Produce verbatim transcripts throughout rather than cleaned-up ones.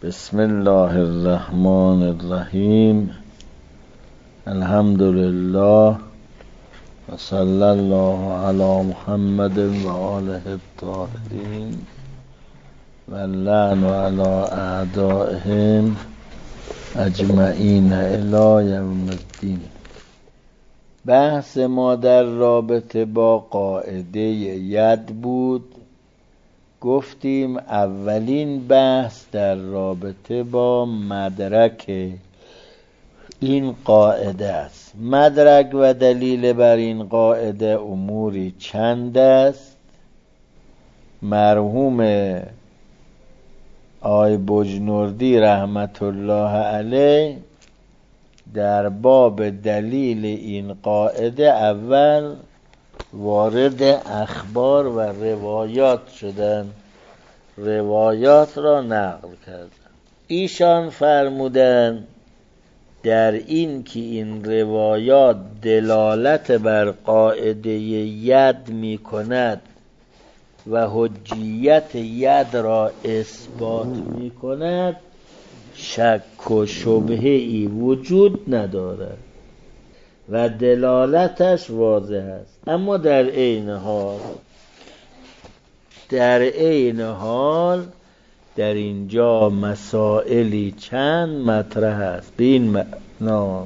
بسم الله الرحمن الرحیم. الحمد لله و صلی الله علی محمد و آله الطاهرین و لعن علی اعدائهم اجمعین الی یوم الدین. بحث ما در رابطه با قاعده ید بود. گفتیم اولین بحث در رابطه با مدرک این قاعده است. مدرک و دلیل بر این قاعده اموری چند است. مرحوم آقای بجنوردی رحمت الله علیه در باب دلیل این قاعده اول وارد اخبار و روایات شدن، روایات را نقل کردن. ایشان فرمودن در این که این روایات دلالت بر قاعده ید می کند و حجیت ید را اثبات می کند شک و شبهه ای وجود ندارد و دلالتش واضح است. اما در عین حال در عین حال در اینجا مسائلی چند مطرح است. به این معنا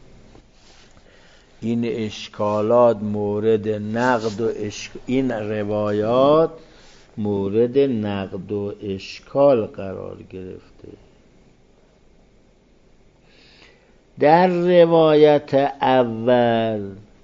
این اشکالات مورد نقد و اشک... این روایات مورد نقد و اشکال قرار گرفته. در روایت اول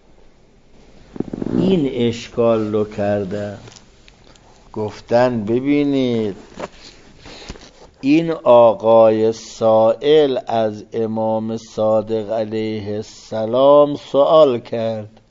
این اشکال رو کردن، گفتن ببینید این آقای سائل از امام صادق علیه السلام سوال کرد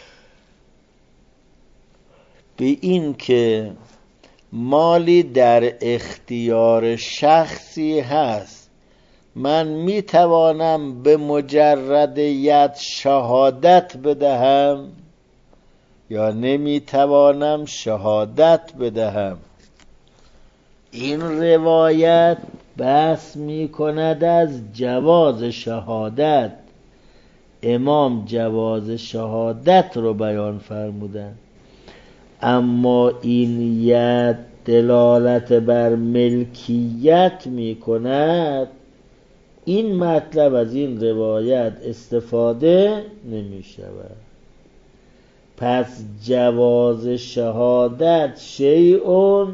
به این که مالی در اختیار شخصی هست، من می توانم به مجرد ید شهادت بدهم یا نمی توانم شهادت بدهم؟ این روایت بحث می کند از جواز شهادت. امام جواز شهادت رو بیان فرمودن، اما این ید دلالت بر ملکیت می کند. این مطلب از این روایت استفاده نمی شود. پس جواز شهادت شیئون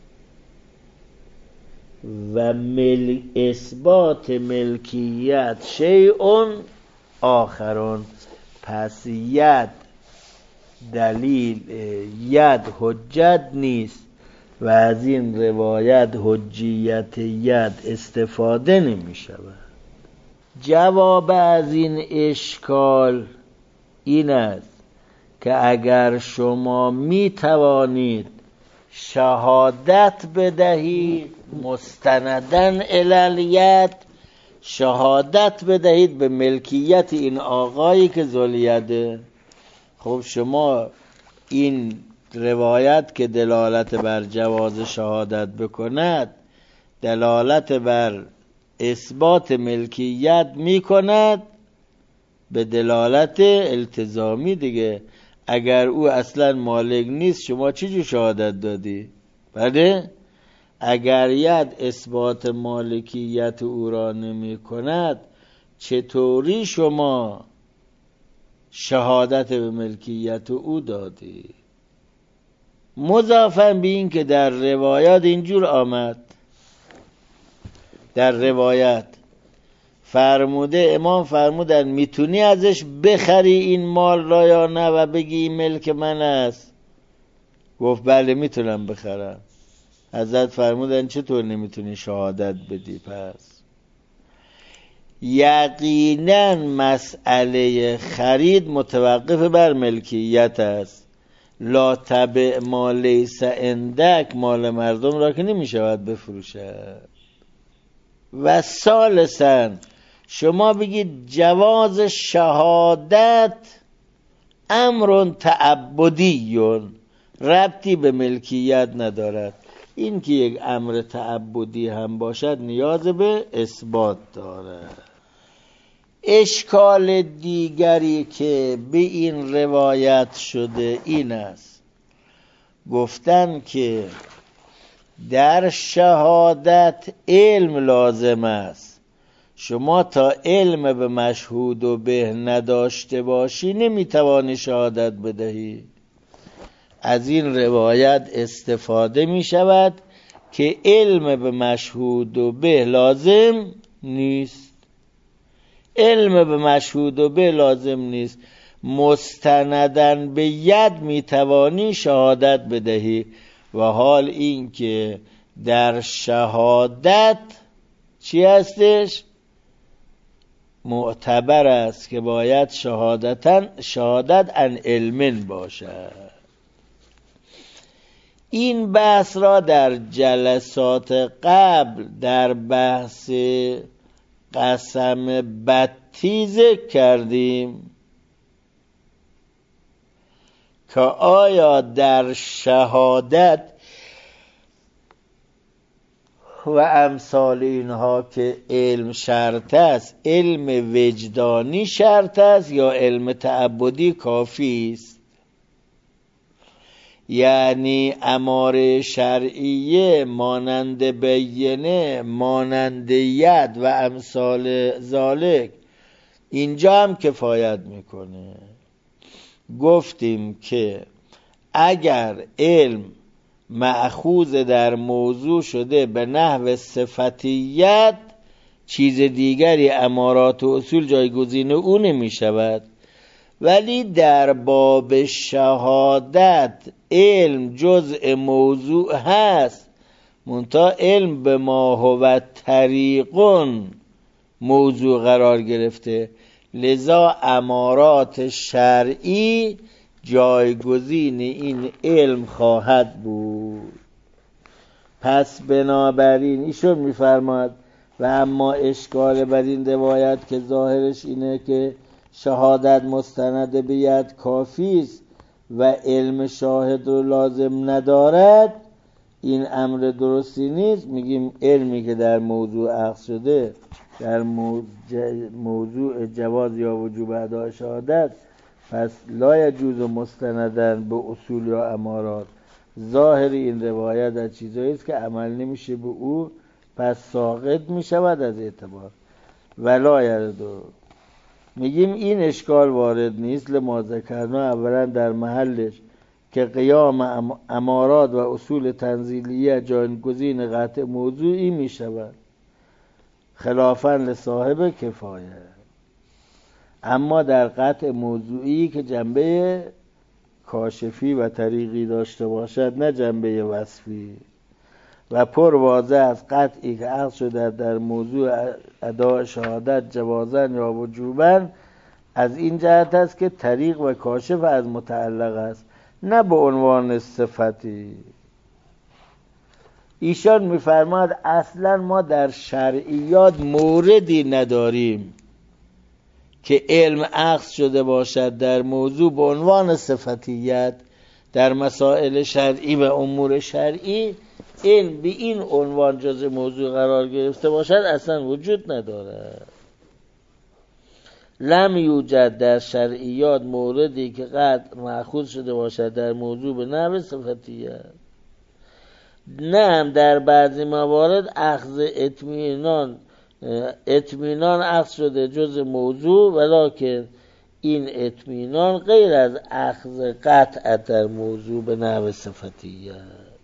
و مل... اثبات ملکیت شیئون آخرون. پس ید دلیل ید حجت نیست و از این روایت حجیت ید استفاده نمی شود. جواب از این اشکال این است که اگر شما می توانید شهادت بدهید مستندن الالیت، شهادت بدهید به ملکیت این آقایی که ذوالیده. خب شما این روایت که دلالت بر جواز شهادت بکند دلالت بر اثبات ملکیت می کند به دلالت التزامی دیگه. اگر او اصلا مالک نیست شما چی جو شهادت دادی؟ بله؟ اگر ید اثبات مالکیت او را نمی کند چطوری شما شهادت به ملکیت او دادی؟ مضافاً به این که در روایات اینجور آمد، در روایت فرموده امام فرمودن میتونی ازش بخری این مال را یا نه و بگی ملک من است؟ گفت بله میتونم بخرم. حضرت فرمودن چطور نمیتونی شهادت بدی؟ پس یقینا مسئله خرید متوقف بر ملکیت است. لا تبع ما لیس عندک، مال مردم را که نمیشود بفروشد. و ثالثاً شما بگید جواز شهادت امر تعبدی ربطی به ملکیت ندارد. این که یک امر تعبدی هم باشد نیاز به اثبات داره. اشکال دیگری که به این روایت شده این است، گفتن که در شهادت علم لازم است. شما تا علم به مشهود و به نداشته باشی نمیتوانی شهادت بدهی. از این روایت استفاده می شود که علم به مشهود و به لازم نیست. علم به مشهود و به لازم نیست. مستندن به ید می توانی شهادت بدهی، و حال این که در شهادت چی هستش؟ معتبر است که باید شهادتن شهادت ان علم باشد. این بحث را در جلسات قبل در بحث قسم بتی ذکر کردیم که آیا در شهادت و امثال اینها که علم شرط است، علم وجدانی شرط است یا علم تعبدی کافی است؟ یعنی اماره شرعیه مانند بینه، مانند ید و امثال ذالک اینجا هم کفایت میکنه. گفتیم که اگر علم مأخوذ در موضوع شده به نحو صفتیت، چیز دیگری امارات و اصول جایگزین او نمی شود. ولی در باب شهادت علم جزء موضوع هست، منتها علم به ما هو طریقون موضوع قرار گرفته، لذا امارات شرعی جایگزین این علم خواهد بود. پس بنابراین ایشون میفرماد و اما اشکال بر این روایت که ظاهرش اینه که شهادت مستند به ید کافی است و علم شاهد رو لازم ندارد، این امر درستی نیست. میگیم علمی که در موضوع اخذ شده در موضوع جواز یا وجوب ادای شهادت، پس لا یجوز مستندن به اصول یا امارات. ظاهر این روایت از چیزایی است که عمل نمیشه به او، پس ساقط میشود از اعتبار ولا یردو. میگیم این اشکال وارد نیست لما ذکرنا، اولا در محلش که قیام امارات و اصول تنزیلیه جایگزین قطع موضوعی میشود خلافاً لصاحب کفایه. اما در قطع موضوعی که جنبه کاشفی و طریقی داشته باشد نه جنبه وصفی، و پر واضح از قطعی که اخذ شده در موضوع اداء شهادت جوازن یا وجوبن، از این جهت است که طریق و کاشف از متعلق است، نه به عنوان صفتی. ایشان میفرماد اصلا ما در شرعیات موردی نداریم که علم اخذ شده باشد در موضوع به عنوان صفتیت. در مسائل شرعی و امور شرعی علم به این عنوان جز موضوع قرار گرفته باشد اصلا وجود ندارد. لم یوجد در شرعیات موردی که قطع مأخوذ شده باشد در موضوع به نحو صفتیت. نه هم در بعضی موارد اخذ اطمینان اطمینان اخذ شده جز موضوع، ولکن این اطمینان غیر از اخذ قطع در موضوع به نحو صفتیت.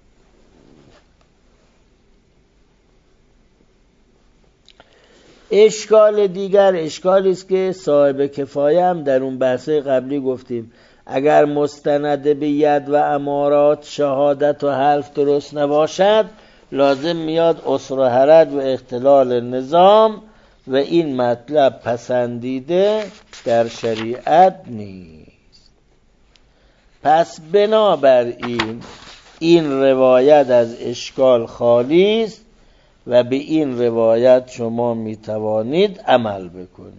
اشکال دیگر اشکالی است که صاحب کفایه هم در اون بحث قبلی گفتیم، اگر مستند به ید و امارات شهادت و حلف درست نباشد لازم میاد عسر و حرج و اختلال نظام، و این مطلب پسندیده در شریعت نیست. پس بنابراین این روایت از اشکال خالی است و به این روایت شما میتوانید عمل بکنید.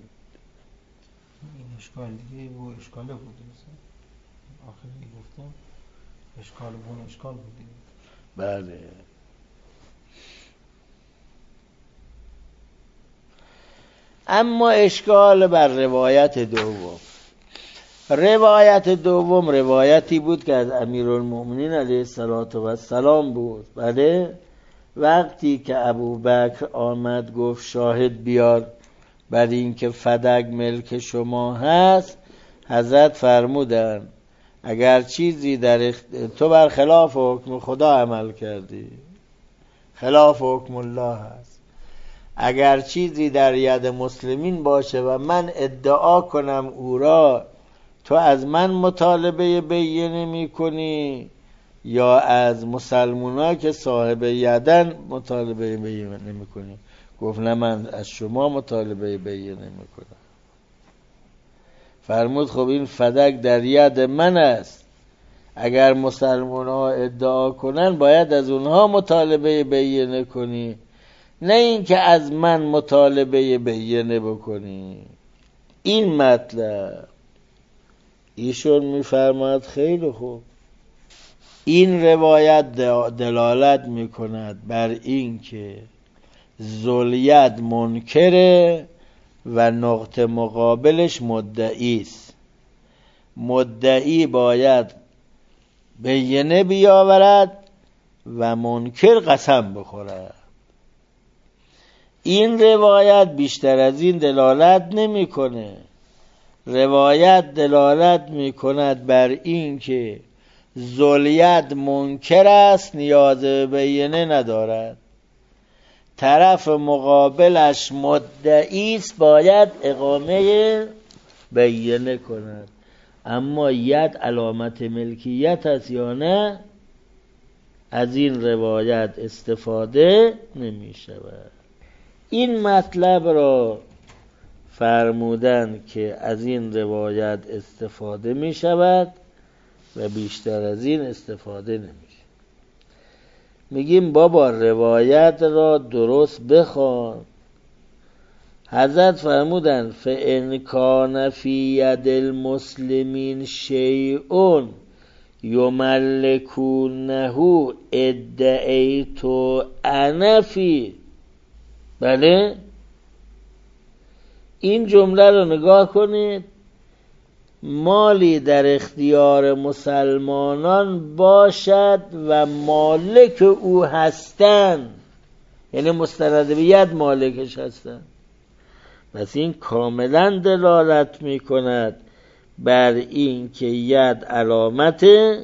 این اشکال دیگه و اشکال بود. آخری گفتم اشکال بون اشکال بود. بله. اما اشکال بر روایت دوم. روایت دوم روایتی بود که از امیرالمؤمنین علیه السلام بود. بله. وقتی که ابوبکر آمد گفت شاهد بیار بر این که فدک ملک شما هست، حضرت فرمودن اگر چیزی در اخت... تو بر خلاف حکم خدا عمل کردی، خلاف حکم الله هست، اگر چیزی در ید مسلمین باشه و من ادعا کنم او را، تو از من مطالبه بینه می کنی یا از مسلمونا که صاحب یدن مطالبه بینه می کنی؟ گفت نه، من از شما مطالبه بینه می کنم. فرمود خب این فدک در ید من است، اگر مسلمونا ادعا کنن باید از اونها مطالبه بینه کنی، نه این که از من مطالبه بینه بکنی. این مطلب ایشون میفرماد خیلی خوب، این روایت دلالت میکند بر این که ذوالید منکره و نقطه مقابلش مدعی است. مدعی باید بینه بیاورد و منکر قسم بخورد. این روایت بیشتر از این دلالت نمیکنه. روایت دلالت میکند بر این که ذوالید منکر است، نیاز به بینه ندارد، طرف مقابلش مدعی است، باید اقامه بینه کند. اما ید علامت ملکیت است یا نه، از این روایت استفاده نمی شود. این مطلب را فرمودن که از این روایت استفاده می شود و بیشتر از این استفاده نمی شود. میگیم بابا روایت را درست بخوان. حضرت فرمودن فَإِنْ كَانَ فِي يَدِ الْمُسْلِمِينَ شَيْءٌ يُمَلِّكُونَهُ ادَّعَيْتُ أَنَا فِيهِ. بله، این جمله رو نگاه کنید. مالی در اختیار مسلمانان باشد و مالک او هستند، یعنی مستند به ید مالکش هستند، پس این کاملا دلالت می کند بر این که ید علامت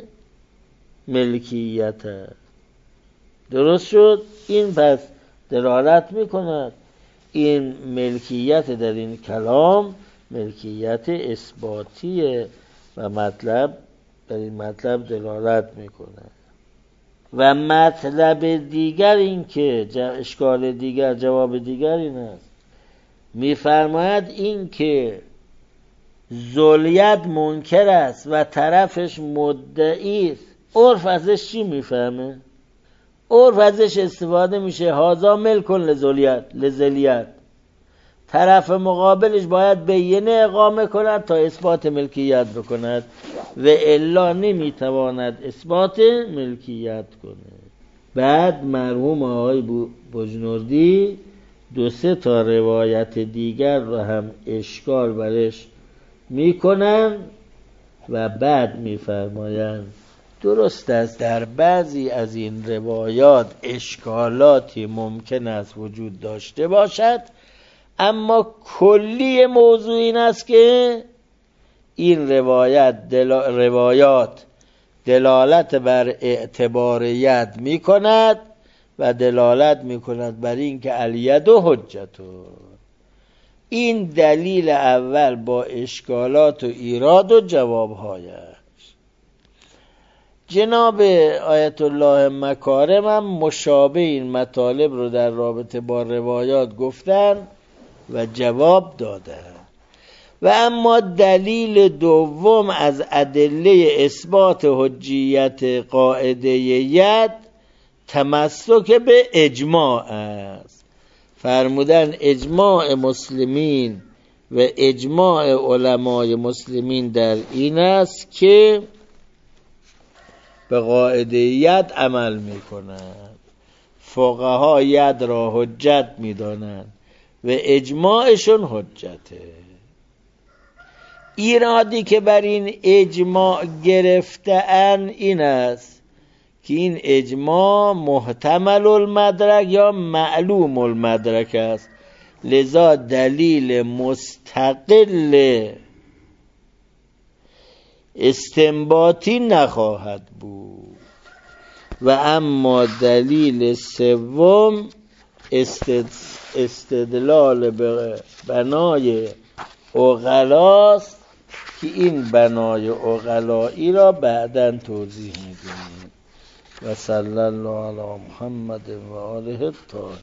ملکیت است. درست شد؟ این پس دلالت می کند این ملکیت در این کلام ملکیت اثباتیه و مطلب در این مطلب دلالت می کند. و مطلب دیگر این که اشکال دیگر، جواب دیگر این است، می‌فرماید این که ذوالید منکر است و طرفش مدعی است، عرف ازش چی میفهمه؟ عرف ازش استفاده میشه هازا ملکن لذوالید، لذوالید، طرف مقابلش باید بینه اقامه کند تا اثبات ملکیت بکند و الا نمیتواند اثبات ملکیت کنه. بعد مرحوم آقای بجنوردی دو سه تا روایت دیگر رو هم اشکال برش میکنن و بعد میفرمایند درست است در بعضی از این روایات اشکالاتی ممکن است وجود داشته باشد، اما کلی موضوع این است که این روایت دل... روایات دلالت بر اعتبار ید می کند و دلالت می کند بر این که الید و حجتو. این دلیل اول با اشکالات و ایراد و جوابهایش. جناب آیت الله مکارم هم مشابه این مطالب رو در رابطه با روایات گفتن و جواب دادن. و اما دلیل دوم از ادله اثبات حجیت قاعده ید تمسک به اجماع است. فرمودن اجماع مسلمین و اجماع علمای مسلمین در این است که به قاعده ید عمل میکنند. فقها ید را حجت میدانند و اجماعشون حجته. ایرادی که بر این اجماع گرفته‌اند این است که این اجماع محتمل المدرک یا معلوم المدرک است، لذا دلیل مستقل استنباطی نخواهد بود. و اما دلیل سوم استدلال به بنای عقلاست که این بنای عقلایی را بعداً توضیح میدیم. و صلی الله علی محمد و آله الطاهرین.